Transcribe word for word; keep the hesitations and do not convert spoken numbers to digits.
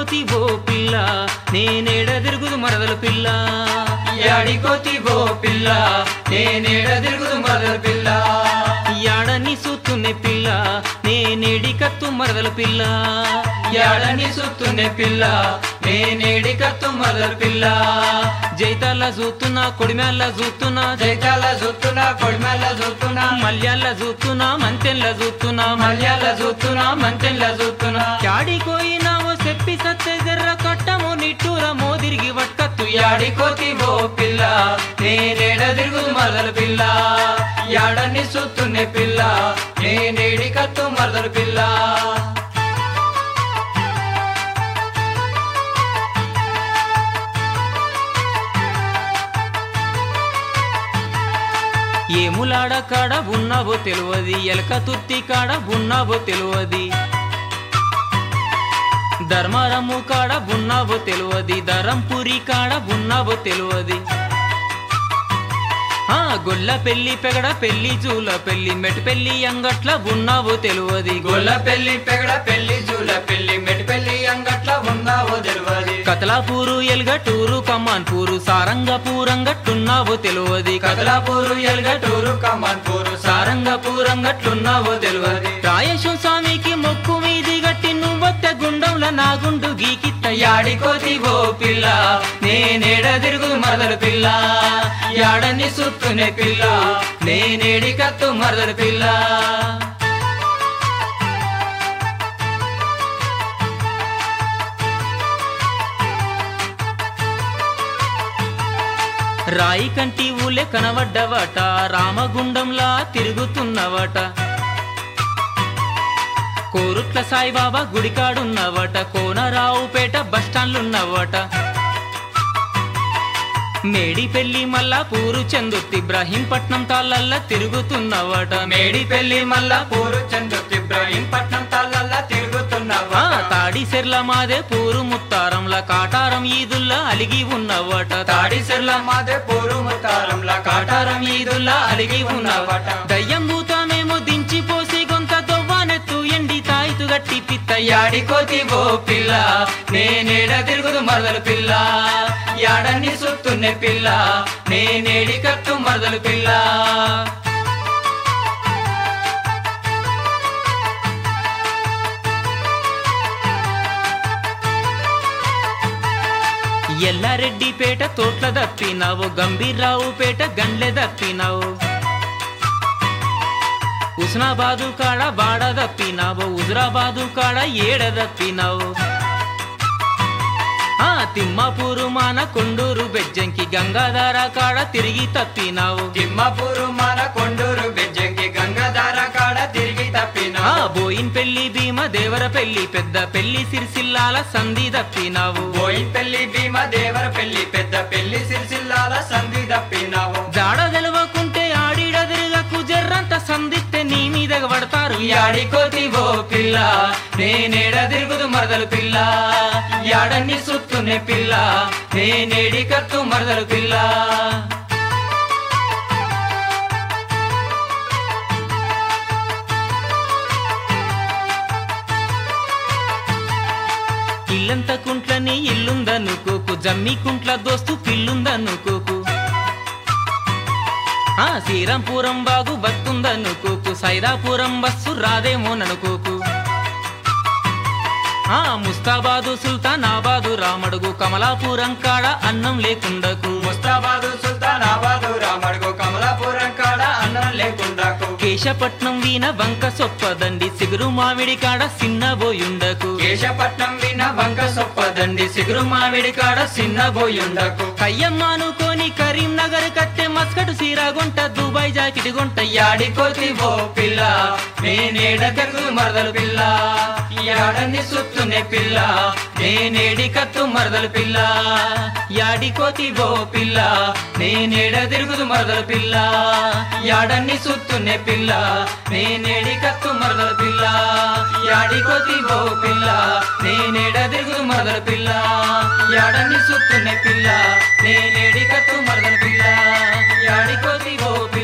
యాడికోతివో పిల్ల నేనేడ తిరుగుదు మరదల పిల్ల యాడికోతివో పిల్ల నేనేడ తిరుగుదు మరదల పిల్ల యాడని సూతున్నే పిల్ల నేనేడి కత్తు మరదల పిల్ల యాడని సూతున్నే పిల్ల నేనేడి కత్తు మరదల పిల్ల జైతాల జూతున్నా కొడిమేళ్ళ జూతున్నా జైతాల జూతున్నా కొడిమేళ్ళ జూతున్నా మల్యాల జూతున్నా మంతెన్ల జూతున్నా మల్యాల జూతున్నా మంతెన్ల జూతున్నా యాడికోయినావో చెప్పి సత్తే జర్ర కట్టమో నిట్టూర మోదిరిగి వట్కత్తు యాడికోతివో పిల్ల నేనేడ తిరుగుదు మరదల పిల్ల యాడని సూతున్నే పిల్ల నేనేడి కత్తు మరదల పిల్ల ఏములాడ కాడ ఉన్నావో తెలువది ఎలక తుర్తి కాడ ఉన్నావో తెలువది ధర్మారము కాడ ఉన్నావో తెలువది ధరంపురి కాడ ఉన్నావో తెలువది ఆ గొల్ల పెళ్లి పెగడ పెళ్లి జూల పెళ్లి మెట్ పెళ్లి అంగట్ల ఉన్నావో తెలువది గొల్ల పెళ్లి పెగడ పెళ్లి జూల పెళ్లి మెట్ పెళ్లి అంగట్ల ఉన్నావో తెలువది కతలాపూరు ఎల్గటూరు కమాన్పూరు సారంగపూర్ అంగట్టున్నావో తెలువది కతలాపూరు ఎల్గటూరు కమాన్పూరు సారంగపూర్ అంగట్లున్నావో తెలువది రాయేశం స్వామికి మొక్కు మీది గట్టి నువ్వొత్త గుండంల నా గుండు గీకిత్త యాడికోతివో పిల్ల నేనేడ తిరుగుదు మరదల పిల్ల యాడని సుత్తునే పిల్ల నేనేడి కత్తు మరదల పిల్ల రాయి కంటి ఊలే కనబడ్డవట రామగుండంలా తిరుగుతున్నవట కోరుట్ల సాయిబాబా గుడికాడున్నవట కోనరావుపేట బస్టాండ్లున్నవట మేడి పెళ్లి మల్లా పూరు చందుర్తి ఇబ్రాహీంపట్నం తాళ్ళల్లా తిరుగుతున్నవట మేడి పెళ్లి మల్లా పూరు చందుర్తి ఇబ్రాహీంపట్నం తాళ్ళల్లా తిరుగుతున్నవా తాడిసెర్ల మాదే పూరు ముత్తారంలా కాటారం ఈదుల్లా అలిగి ఉన్నవట తాడిసెర్ల మాదే పూరు ముత్తారంలా కాటారం ఈదుల్లా అలిగి ఉన్నవట దయ్యం భూతమేమో దించిపోసి గొంత దొవ్వానెత్తు ఎండి తాయితు గట్టి పిత్త యాడికోతివో పిల్ల నేనేడ తిరుగుదు మరదల పిల్ల యాడన్ని సుత్తున్నే పిల్ల నేనేడి కత్తు మరదల పిల్ల ఎల్లారెడ్డిపేట తోట్ల దప్పినావు గంభీర్రావుపేట గండ్లె దప్పినావు హుస్నాబాదు కాడ బాడ దప్పినావు హుజరాబాదు కాడ ఏడ దప్పినావు ఆ తిమ్మాపూరు మాన కొండూరు బెజ్జంకి గంగాధార కాడ తిరిగి తప్పినావు తిమ్మాపూరు మాన కొండూరు బెజ్జంకి గంగాధార కాడ తిరిగి తప్పినావు ఆ బోయిన్ పెళ్లి భీమ దేవర పెళ్లి పెద్ద పెళ్లి సిరిసిల్లాల సంధి తప్పినావు బోయిన్ పెళ్లి భీమ దేవర పెళ్లి పెద్ద పెళ్లి సిరిసిల్లాల సంధి తప్పినావు జాడ తెలవకుంటే ఆడిడదిరుగకు జర్రంత సంధిస్తే నీ మీద పడతారు యాడికోతివో పిల్ల నేనేడ తిరుగుదు మరదలు పిల్ల యాడన్ని సుత్తునే పిల్ల నేనేడి కత్తు మరదలు పిల్ల ఇల్లంత కుంట్లని ఇల్లుందనుకోకు జమ్మి కుంట్ల దోస్తు పిల్లుందనుకోకు ఆ శ్రీరాంపురం బాగు బతుందనుకోకు సైదాపురం బస్సు రాదేమోననుకోకు ఆ ముస్తాబాదు సుల్తానాబాదు రామడుగు కమలాపురం కాడ అన్నం లేకుండకు ముస్తాబాదు సుల్తానాబాదు రామడుగు కమలాపురం కాడ అన్నం లేకుండకు కేశపట్నం వీణ వంక సొప్పదండి సిగురు మామిడి కాడ సిన్నబోయుండకు కేశపట్నం వీణ వంక సొప్పదండి సిగురు మామిడి కాడ సిన్నబోయుండకు కయ్యమ్మానుకోని కరీంనగర్ కట్టె మస్కటు సీరాగుంట దుబాయ్ జాకెట్ గుంట యాడికోతివో పిల్ల నేనేడ తిరుగుదు మరదలు పిల్ల యాడన్ని సుత్తునే పిల్ల నేనేడి కత్తు మరదలు పిల్ల యాడికోతివో పిల్ల నేనేడ తిరుగుదు మరదలు పిల్ల యాడన్ని సుత్తునే పిల్ల నేనేడి కత్తు మరదలు పిల్ల యాడికోతివో పిల్ల నేనేడ తిరుగుదు మరదలు పిల్ల యాడన్ని సుత్తునే పిల్ల నేనేడి కత్తు మరదలు పిల్ల యాడికోతివో